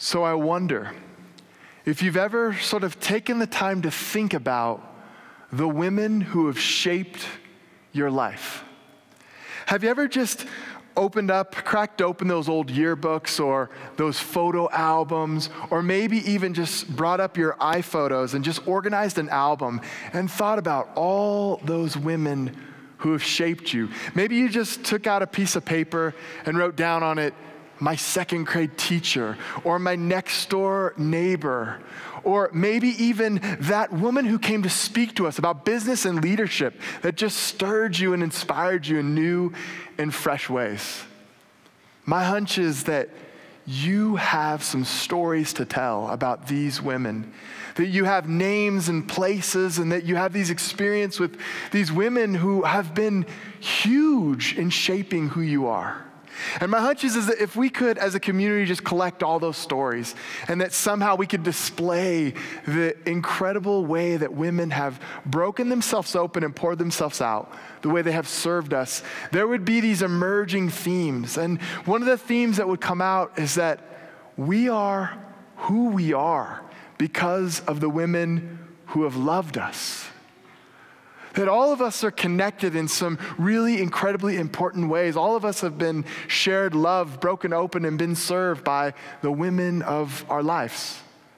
So I wonder if you've ever sort of taken the time to think about the women who have shaped your life. Have you ever just cracked open those old yearbooks or those photo albums, or maybe even just brought up your iPhotos and just organized an album and thought about all those women who have shaped you? Maybe you just took out a piece of paper and wrote down on it, my second grade teacher, or my next door neighbor, or maybe even that woman who came to speak to us about business and leadership that just stirred you and inspired you in new and fresh ways. My hunch is that you have some stories to tell about these women, that you have names and places, and that you have these experiences with these women who have been huge in shaping who you are. And my hunch is that if we could, as a community, just collect all those stories, and that somehow we could display the incredible way that women have broken themselves open and poured themselves out, the way they have served us, there would be these emerging themes. And one of the themes that would come out is that we are who we are because of the women who have loved us. That all of us are connected in some really incredibly important ways. All of us have been shared love, broken open, and been served by the women of our lives.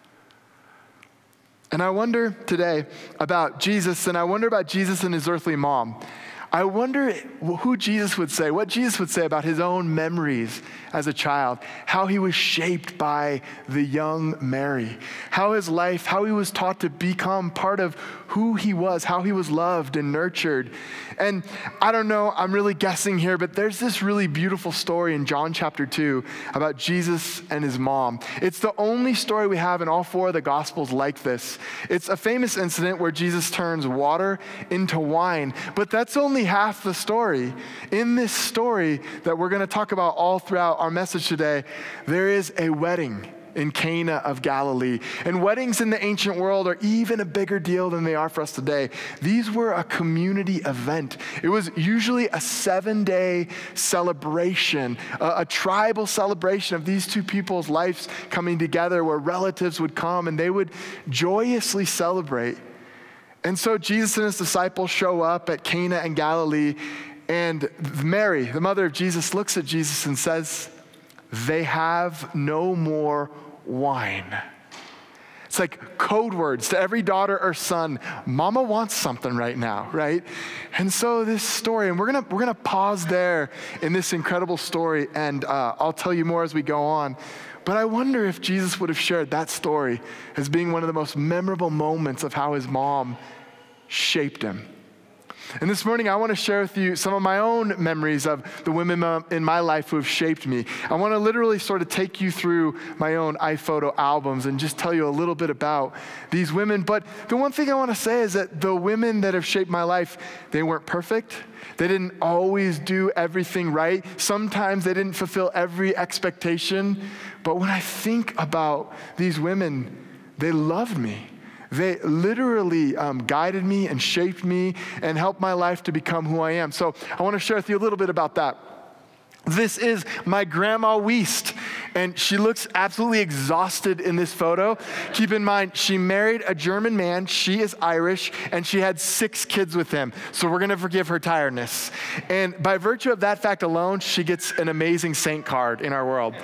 And I wonder today about Jesus, and I wonder about Jesus and his earthly mom. I wonder who Jesus would say, what Jesus would say about his own memories as a child, how he was shaped by the young Mary, how his life, how he was taught to become part of who he was, how he was loved and nurtured. And I don't know, I'm really guessing here, but there's this really beautiful story in John chapter 2 about Jesus and his mom. It's the only story we have in all four of the Gospels like this. It's a famous incident where Jesus turns water into wine, but that's only half the story. In this story that we're going to talk about all throughout our message today, there is a wedding in Cana of Galilee. And weddings in the ancient world are even a bigger deal than they are for us today. These were a community event. It was usually a 7-day celebration, a tribal celebration of these two people's lives coming together, where relatives would come and they would joyously celebrate. And so Jesus and his disciples show up at Cana in Galilee, and Mary, the mother of Jesus, looks at Jesus and says, "They have no more wine." It's like code words to every daughter or son. Mama wants something right now, right? And so this story, and we're gonna pause there in this incredible story, and I'll tell you more as we go on. But I wonder if Jesus would have shared that story as being one of the most memorable moments of how his mom shaped him. And this morning, I want to share with you some of my own memories of the women in my life who have shaped me. I want to literally sort of take you through my own iPhoto albums and just tell you a little bit about these women. But the one thing I want to say is that the women that have shaped my life, they weren't perfect. They didn't always do everything right. Sometimes they didn't fulfill every expectation. But when I think about these women, they loved me. They literally guided me and shaped me and helped my life to become who I am. So I want to share with you a little bit about that. This is my grandma Wiest, and she looks absolutely exhausted in this photo. Keep in mind, she married a German man, she is Irish, and she had 6 kids with him. So we're gonna forgive her tiredness. And by virtue of that fact alone, she gets an amazing saint card in our world.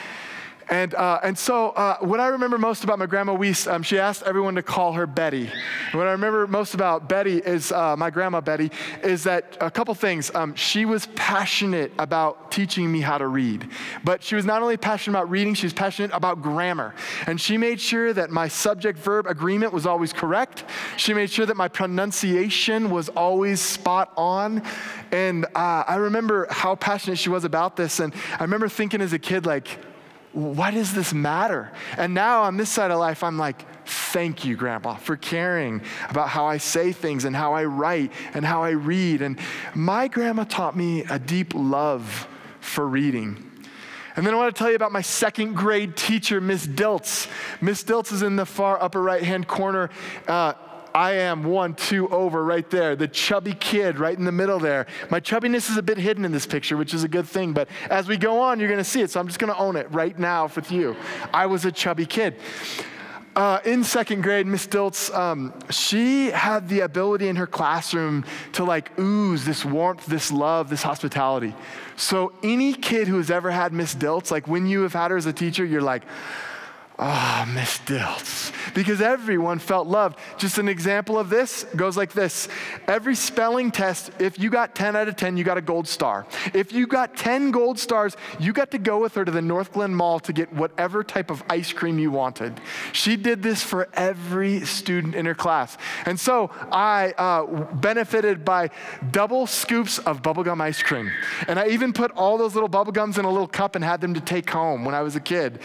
And so what I remember most about my grandma Wiest, she asked everyone to call her Betty. And what I remember most about Betty is, my grandma Betty, is that a couple things. She was passionate about teaching me how to read. But she was not only passionate about reading, she was passionate about grammar. And she made sure that my subject-verb agreement was always correct. She made sure that my pronunciation was always spot on. And I remember how passionate she was about this. And I remember thinking as a kid, like, why does this matter? And now on this side of life, I'm like, thank you, Grandpa, for caring about how I say things and how I write and how I read. And my grandma taught me a deep love for reading. And then I want to tell you about my second grade teacher, Miss Diltz. Miss Diltz is in the far upper right-hand corner. I am 1, 2 over right there. The chubby kid right in the middle there. My chubbiness is a bit hidden in this picture, which is a good thing. But as we go on, you're going to see it. So I'm just going to own it right now with you. I was a chubby kid. In second grade, Miss Diltz, she had the ability in her classroom to like ooze this warmth, this love, this hospitality. So any kid who has ever had Miss Diltz, like when you have had her as a teacher, you're like, Miss Diltz. Because everyone felt loved. Just an example of this goes like this. Every spelling test, if you got 10 out of 10, you got a gold star. If you got 10 gold stars, you got to go with her to the North Glen Mall to get whatever type of ice cream you wanted. She did this for every student in her class. And so I benefited by double scoops of bubblegum ice cream. And I even put all those little bubblegums in a little cup and had them to take home when I was a kid.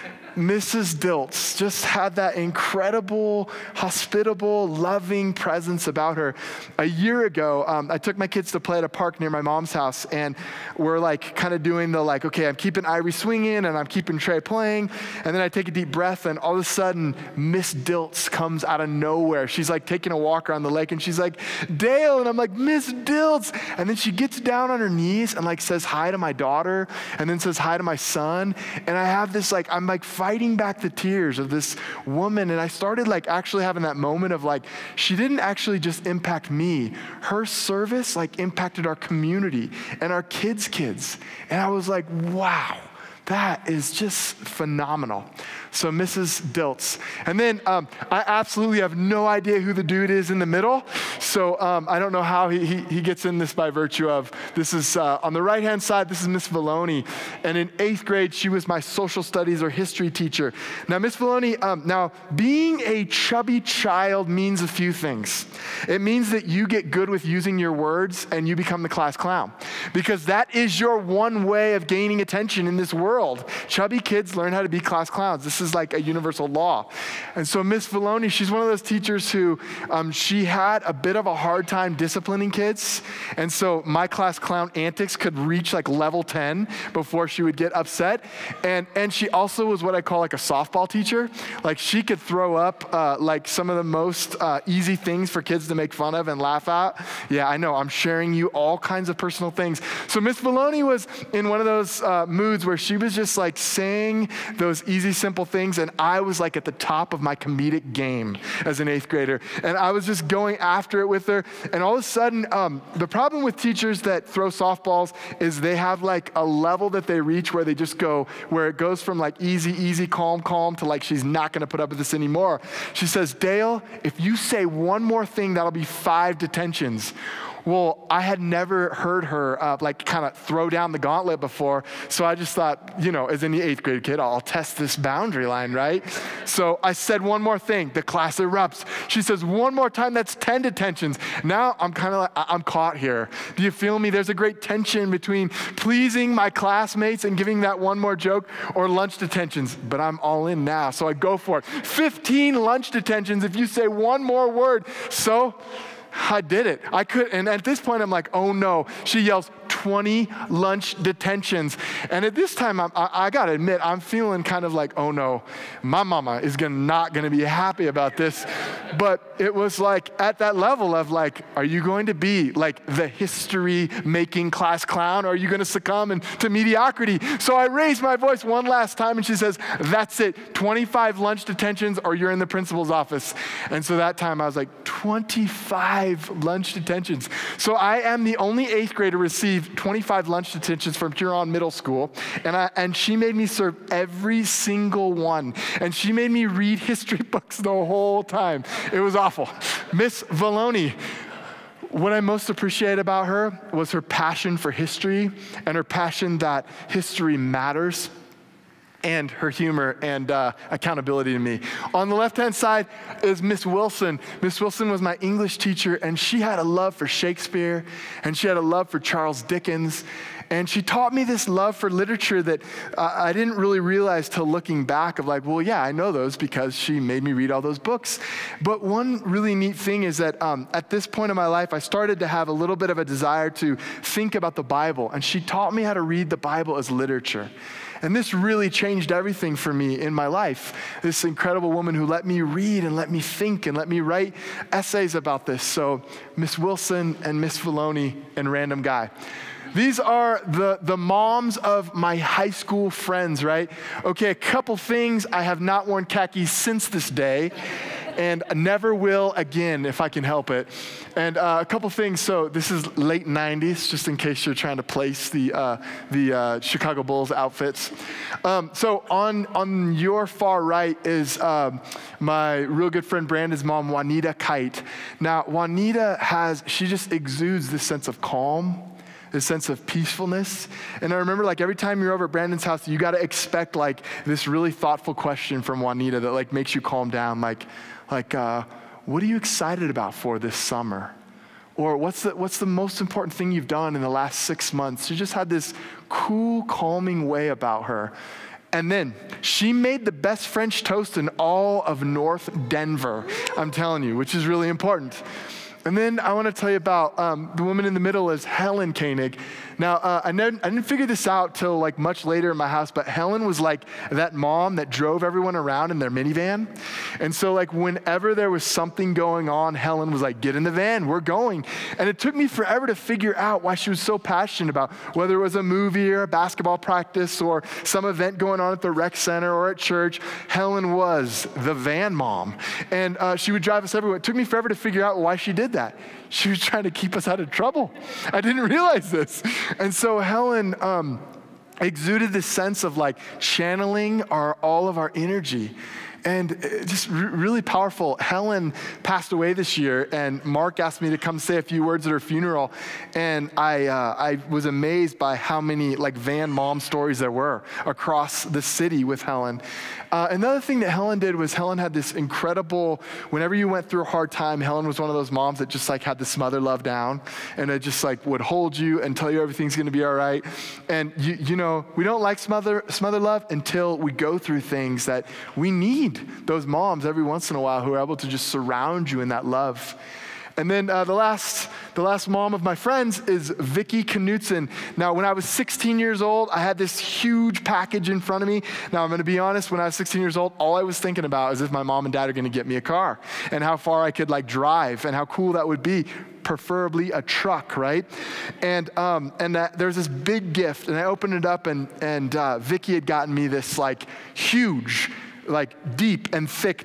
Mrs. Diltz just had that incredible, hospitable, loving presence about her. A year ago, I took my kids to play at a park near my mom's house, and we're like kind of doing the like, okay, I'm keeping Irie swinging, and I'm keeping Trey playing, and then I take a deep breath, and all of a sudden, Miss Diltz comes out of nowhere. She's like taking a walk around the lake, and she's like, Dale, and I'm like, Miss Diltz, and then she gets down on her knees and like says hi to my daughter, and then says hi to my son, and I have this like, I'm like fighting back the tears of this woman. And I started like actually having that moment of like, she didn't actually just impact me. Her service like impacted our community and our kids. And I was like, wow, that is just phenomenal. So Mrs. Diltz. And then I absolutely have no idea who the dude is in the middle. So I don't know how he gets in this by virtue of, this is on the right-hand side, this is Miss Valloni. And in 8th grade, she was my social studies or history teacher. Now, Miss Valloni, now being a chubby child means a few things. It means that you get good with using your words and you become the class clown. Because that is your one way of gaining attention in this world. Chubby kids learn how to be class clowns. This is like a universal law. And so Miss Valloni, she's one of those teachers who she had a bit of a hard time disciplining kids. And so my class clown antics could reach like level 10 before she would get upset. And she also was what I call like a softball teacher. Like she could throw up like some of the most easy things for kids to make fun of and laugh at. Yeah, I know, I'm sharing you all kinds of personal things. So Miss Valloni was in one of those moods where she was just like saying those easy, simple things, and I was like at the top of my comedic game as an 8th grader, and I was just going after it with her, and all of a sudden, the problem with teachers that throw softballs is they have like a level that they reach where they just go, where it goes from like easy, calm, to like she's not gonna put up with this anymore. She says, Dale, if you say one more thing, that'll be 5 detentions. Well, I had never heard her like kind of throw down the gauntlet before, so I just thought, you know, as any 8th grade kid, I'll test this boundary line, right? So I said one more thing, the class erupts. She says, one more time, that's 10 detentions. Now I'm kind of like, I'm caught here. Do you feel me? There's a great tension between pleasing my classmates and giving that one more joke or lunch detentions, but I'm all in now, so I go for it. 15 lunch detentions if you say one more word. So I did it. I could, and at this point, I'm like, oh no. She yells, 20 lunch detentions. And at this time, I gotta admit, I'm feeling kind of like, oh no, my mama is not gonna be happy about this. But it was like at that level of like, are you going to be like the history-making class clown, or are you gonna succumb to mediocrity? So I raised my voice one last time, and she says, that's it, 25 lunch detentions, or you're in the principal's office. And so that time I was like, 25 lunch detentions. So I am the only 8th grader to receive 25 lunch detentions from Huron Middle School, and she made me serve every single one, and she made me read history books the whole time. It was awful. Miss Valloni, what I most appreciate about her was her passion for history and her passion that history matters, and her humor and accountability to me. On the left-hand side is Miss Wilson. Miss Wilson was my English teacher, and she had a love for Shakespeare, and she had a love for Charles Dickens, And she taught me this love for literature that I didn't really realize till looking back of like, well, yeah, I know those because she made me read all those books. But one really neat thing is that at this point in my life, I started to have a little bit of a desire to think about the Bible. And she taught me how to read the Bible as literature. And this really changed everything for me in my life. This incredible woman who let me read and let me think and let me write essays about this. So Miss Wilson and Miss Filoni and Random Guy. These are the moms of my high school friends, right? Okay, a couple things. I have not worn khakis since this day and never will again if I can help it. And a couple things. So this is late 90s, just in case you're trying to place the Chicago Bulls outfits. So on your far right is my real good friend Brandon's mom, Juanita Kite. Now, Juanita she just exudes this sense of calm, this sense of peacefulness. And I remember like every time you're over at Brandon's house, you got to expect like this really thoughtful question from Juanita that like makes you calm down. Like, what are you excited about for this summer? Or what's the most important thing you've done in the last 6 months? She just had this cool, calming way about her. And then she made the best French toast in all of North Denver, I'm telling you, which is really important. And then I want to tell you about the woman in the middle is Helen Koenig. Now, I didn't figure this out till like much later in my house, but Helen was like that mom that drove everyone around in their minivan. And so like whenever there was something going on, Helen was like, get in the van, we're going. And it took me forever to figure out why she was so passionate about whether it was a movie or a basketball practice or some event going on at the rec center or at church. Helen was the van mom. And she would drive us everywhere. It took me forever to figure out why she did that. She was trying to keep us out of trouble. I didn't realize this. And so Helen exuded this sense of like channeling all of our energy. And just really powerful. Helen passed away this year, and Mark asked me to come say a few words at her funeral. And I was amazed by how many like van mom stories there were across the city with Helen. Another thing that Helen did was Helen had this incredible, whenever you went through a hard time, Helen was one of those moms that just like had the smother love down, and it just like would hold you and tell you everything's gonna be all right. And you know, we don't like smother love until we go through things that we need those moms every once in a while who are able to just surround you in that love. And then the last mom of my friends is Vicki Knutson. Now, when I was 16 years old, I had this huge package in front of me. Now, I'm going to be honest, when I was 16 years old, all I was thinking about is if my mom and dad are going to get me a car and how far I could like drive and how cool that would be, preferably a truck, right? And there's this big gift, and I opened it up, and Vicki had gotten me this like huge, like deep and thick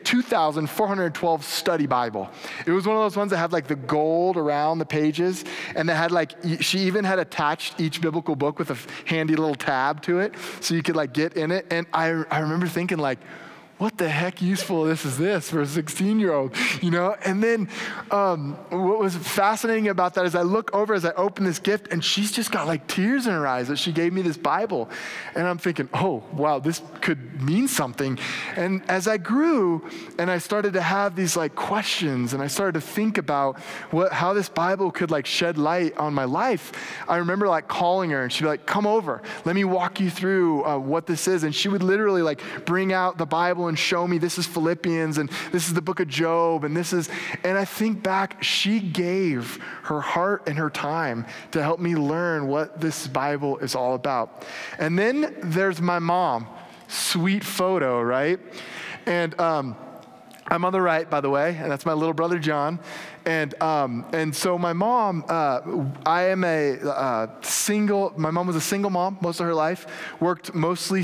2,412 study Bible. It was one of those ones that had like the gold around the pages, and that had like, she even had attached each biblical book with a handy little tab to it so you could like get in it. And I remember thinking like, what the heck useful is this for a 16-year-old, you know? And then what was fascinating about that is I look over as I open this gift, and she's just got like tears in her eyes that she gave me this Bible. And I'm thinking, oh, wow, this could mean something. And as I grew and I started to have these like questions, and I started to think about how this Bible could like shed light on my life, I remember like calling her, and she'd be like, come over, let me walk you through what this is. And she would literally like bring out the Bible and show me this is Philippians and this is the book of Job and I think back, she gave her heart and her time to help me learn what this Bible is all about. And then there's my mom, sweet photo, right? And I'm on the right, by the way, and that's my little brother, John. And so my mom, I am my mom was a single mom most of her life, worked mostly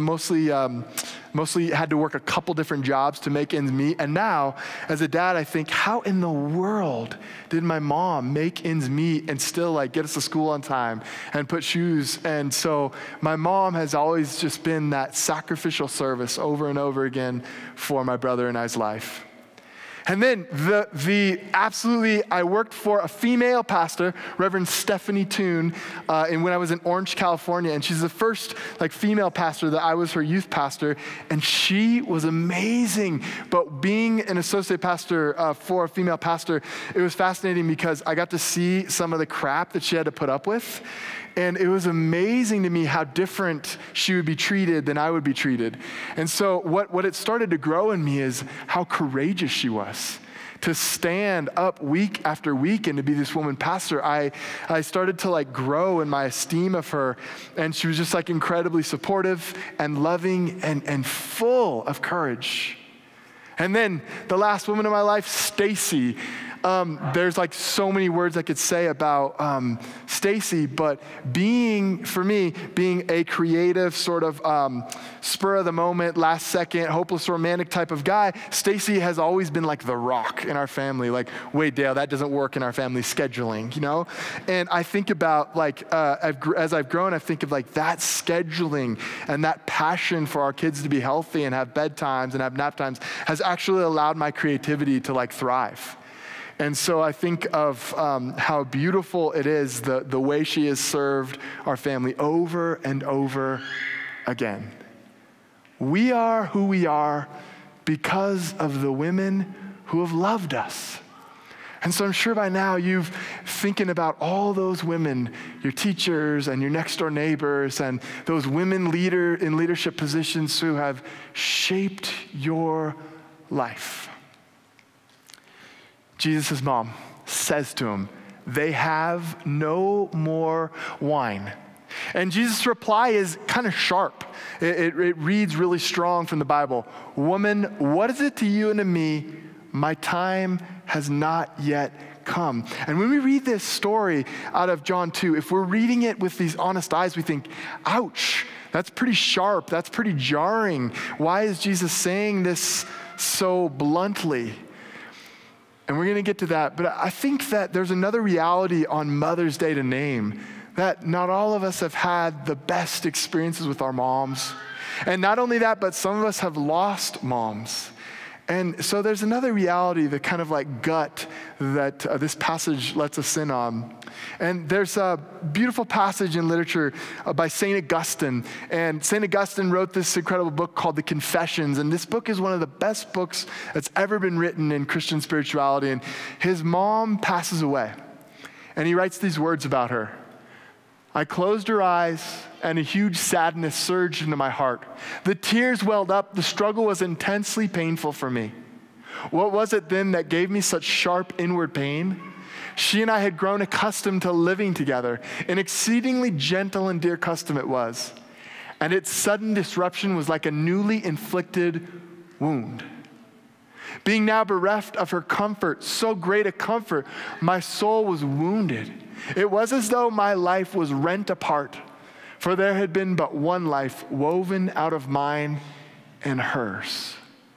had to work a couple different jobs to make ends meet. And now, as a dad, I think, how in the world did my mom make ends meet and still like get us to school on time and put shoes? And so my mom has always just been that sacrificial service over and over again for my brother and I's life. And then I worked for a female pastor, Reverend Stephanie Toon, and when I was in Orange, California, and she's the first like female pastor that I was her youth pastor, and she was amazing. But being an associate pastor for a female pastor, it was fascinating because I got to see some of the crap that she had to put up with. And it was amazing to me how different she would be treated than I would be treated. And so what it started to grow in me is how courageous she was to stand up week after week and to be this woman pastor. I started to like grow in my esteem of her, and she was just like incredibly supportive and loving and full of courage. And then the last woman in my life, Stacy. There's like so many words I could say about Stacy, but being a creative sort of spur of the moment, last second, hopeless romantic type of guy, Stacy has always been like the rock in our family. Like, wait, Dale, that doesn't work in our family scheduling, you know? And I think about like, as I've grown, I think of like that scheduling and that passion for our kids to be healthy and have bedtimes and have nap times has actually allowed my creativity to like thrive. And so I think of how beautiful it is, the way she has served our family over and over again. We are who we are because of the women who have loved us. And so I'm sure by now you've thinking about all those women, your teachers and your next door neighbors and those women in leadership positions who have shaped your life. Jesus' mom says to him, they have no more wine. And Jesus' reply is kind of sharp. It reads really strong from the Bible. Woman, what is it to you and to me? My time has not yet come. And when we read this story out of John 2, if we're reading it with these honest eyes, we think, ouch, that's pretty sharp. That's pretty jarring. Why is Jesus saying this so bluntly? And we're going to get to that. But I think that there's another reality on Mother's Day to name, that not all of us have had the best experiences with our moms. And not only that, but some of us have lost moms. And so there's another reality, the kind of like gut that this passage lets us in on. And there's a beautiful passage in literature by St. Augustine. And St. Augustine wrote this incredible book called The Confessions. And this book is one of the best books that's ever been written in Christian spirituality. And his mom passes away. And he writes these words about her. I closed her eyes, and a huge sadness surged into my heart. The tears welled up. The struggle was intensely painful for me. What was it then that gave me such sharp inward pain? She and I had grown accustomed to living together. An exceedingly gentle and dear custom it was. And its sudden disruption was like a newly inflicted wound. Being now bereft of her comfort, so great a comfort, my soul was wounded. It was as though my life was rent apart, for there had been but one life woven out of mine and hers.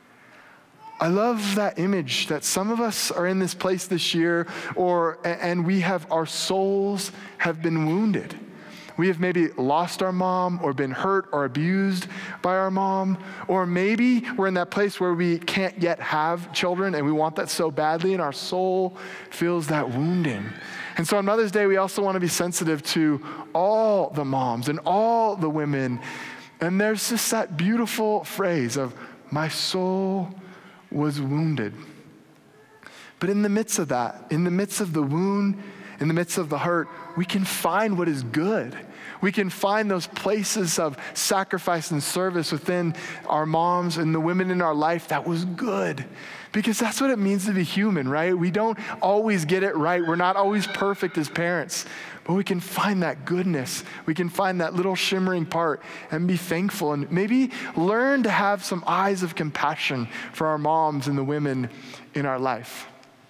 I love that image that some of us are in this place this year, and our souls have been wounded. We have maybe lost our mom or been hurt or abused by our mom, or maybe we're in that place where we can't yet have children and we want that so badly and our soul feels that wounding. And so on Mother's Day, we also want to be sensitive to all the moms and all the women. And there's just that beautiful phrase of, my soul was wounded. But in the midst of that, in the midst of the wound, in the midst of the hurt, we can find what is good. We can find those places of sacrifice and service within our moms and the women in our life that was good. Because that's what it means to be human, right? We don't always get it right. We're not always perfect as parents. But we can find that goodness. We can find that little shimmering part and be thankful and maybe learn to have some eyes of compassion for our moms and the women in our life.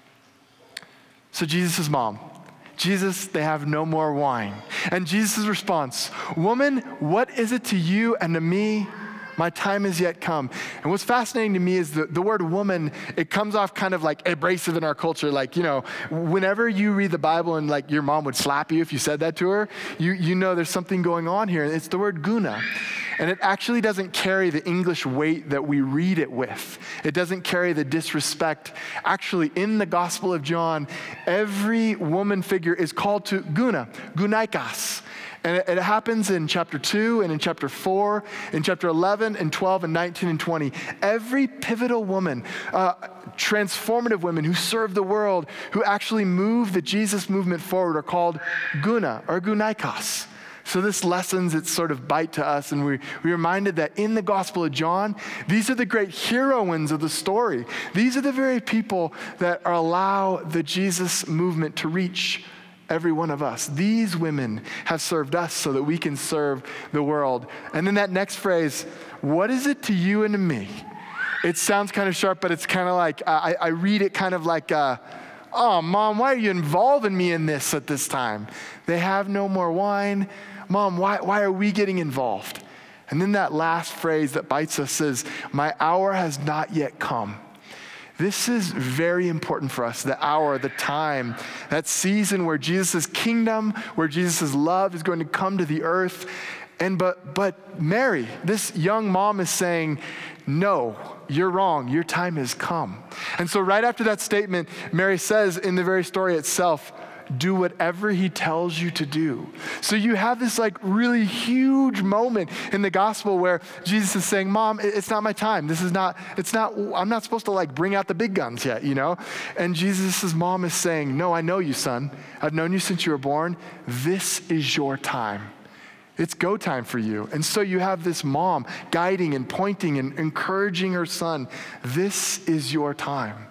So Jesus' mom. Jesus, they have no more wine. And Jesus' response, woman, what is it to you and to me? My time has yet come. And what's fascinating to me is the word woman, it comes off kind of like abrasive in our culture. Like, you know, whenever you read the Bible and like your mom would slap you if you said that to her, you know there's something going on here. And it's the word guna. And it actually doesn't carry the English weight that we read it with. It doesn't carry the disrespect. Actually, in the Gospel of John, every woman figure is called to guna, gunaikas. And it happens in chapter 2 and in chapter 4, in chapter 11 and 12 and 19 and 20. Every pivotal woman, transformative women who serve the world, who actually move the Jesus movement forward are called guna or gunaikas. So this lessons its sort of bite to us, and we're reminded that in the Gospel of John, these are the great heroines of the story. These are the very people that allow the Jesus movement to reach every one of us. These women have served us so that we can serve the world. And then that next phrase, what is it to you and to me? It sounds kind of sharp, but it's kind of like, I read it kind of like, oh, Mom, why are you involving me in this at this time? They have no more wine. Mom, why are we getting involved? And then that last phrase that bites us is, my hour has not yet come. This is very important for us, the hour, the time, that season where Jesus' kingdom, where Jesus' love is going to come to the earth. But Mary, this young mom is saying, no, you're wrong. Your time has come. And so right after that statement, Mary says in the very story itself, do whatever he tells you to do. So you have this like really huge moment in the gospel where Jesus is saying, Mom, it's not my time. I'm not supposed to like bring out the big guns yet, you know? And Jesus' mom is saying, no, I know you, son. I've known you since you were born. This is your time. It's go time for you. And so you have this mom guiding and pointing and encouraging her son. This is your time.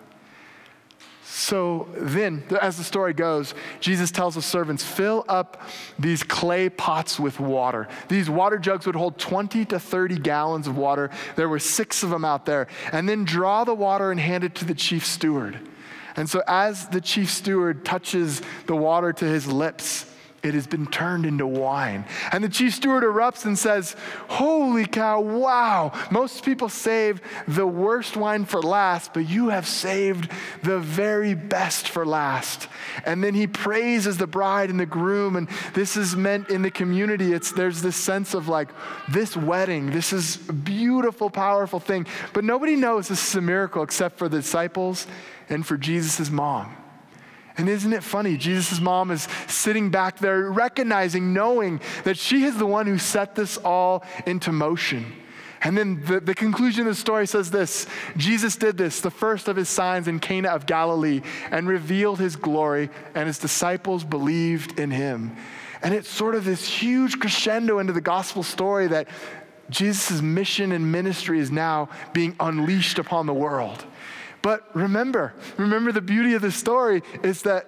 So then, as the story goes, Jesus tells the servants, fill up these clay pots with water. These water jugs would hold 20 to 30 gallons of water. There were 6 of them out there. And then draw the water and hand it to the chief steward. And so as the chief steward touches the water to his lips, it has been turned into wine. And the chief steward erupts and says, holy cow, wow. Most people save the worst wine for last, but you have saved the very best for last. And then he praises the bride and the groom, and this is meant in the community. There's this sense of like, this wedding, this is a beautiful, powerful thing. But nobody knows this is a miracle except for the disciples and for Jesus' mom. And isn't it funny? Jesus' mom is sitting back there recognizing, knowing that she is the one who set this all into motion. And then the conclusion of the story says this, Jesus did this, the first of his signs in Cana of Galilee, and revealed his glory, and his disciples believed in him. And it's sort of this huge crescendo into the gospel story that Jesus' mission and ministry is now being unleashed upon the world. But remember the beauty of the story is that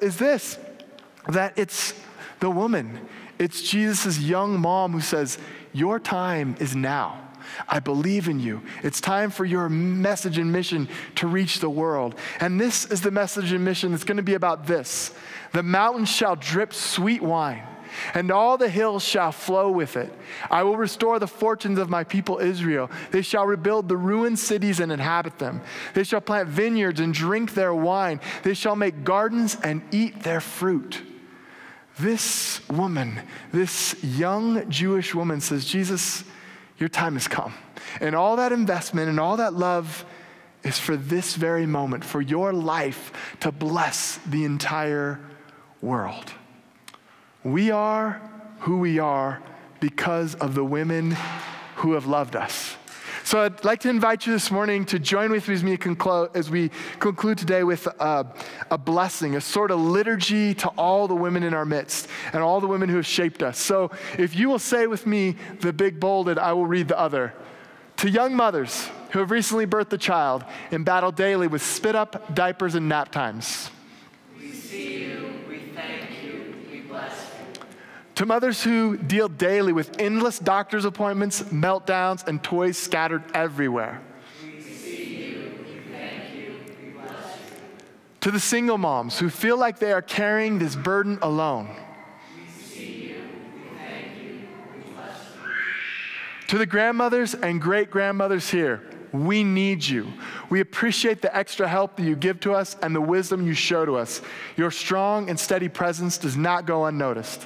it's the woman. It's Jesus' young mom who says, your time is now. I believe in you. It's time for your message and mission to reach the world. And this is the message and mission that's going to be about this. The mountains shall drip sweet wine, and all the hills shall flow with it. I will restore the fortunes of my people Israel. They shall rebuild the ruined cities and inhabit them. They shall plant vineyards and drink their wine. They shall make gardens and eat their fruit. This woman, this young Jewish woman says, Jesus, your time has come. And all that investment and all that love is for this very moment, for your life to bless the entire world. We are who we are because of the women who have loved us. So I'd like to invite you this morning to join with me as we conclude today with a blessing, a sort of liturgy to all the women in our midst and all the women who have shaped us. So if you will say with me the big bolded, I will read the other. To young mothers who have recently birthed a child and battle daily with spit up, diapers, and nap times. We see you, we thank you, we bless you. To mothers who deal daily with endless doctor's appointments, meltdowns, and toys scattered everywhere. We see you, we thank you, we bless you. To the single moms who feel like they are carrying this burden alone. We see you, we thank you, we bless you. To the grandmothers and great-grandmothers here, we need you. We appreciate the extra help that you give to us and the wisdom you show to us. Your strong and steady presence does not go unnoticed.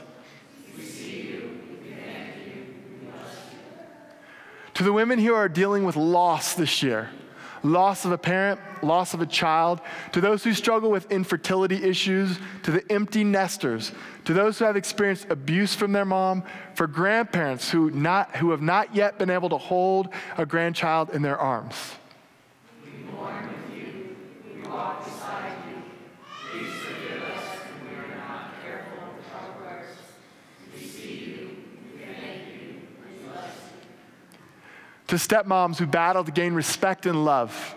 To the women who are dealing with loss this year, loss of a parent, loss of a child, to those who struggle with infertility issues, to the empty nesters, to those who have experienced abuse from their mom, for grandparents who have not yet been able to hold a grandchild in their arms. We mourn with you, we walk beside you. Please forgive us when we are not careful with our words. We see you, we To stepmoms who battle to gain respect and love.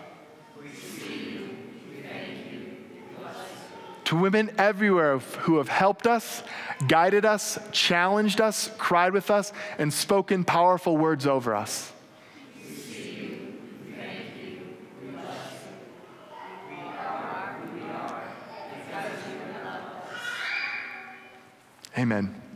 To women everywhere who have helped us, guided us, challenged us, cried with us, and spoken powerful words over us. Amen.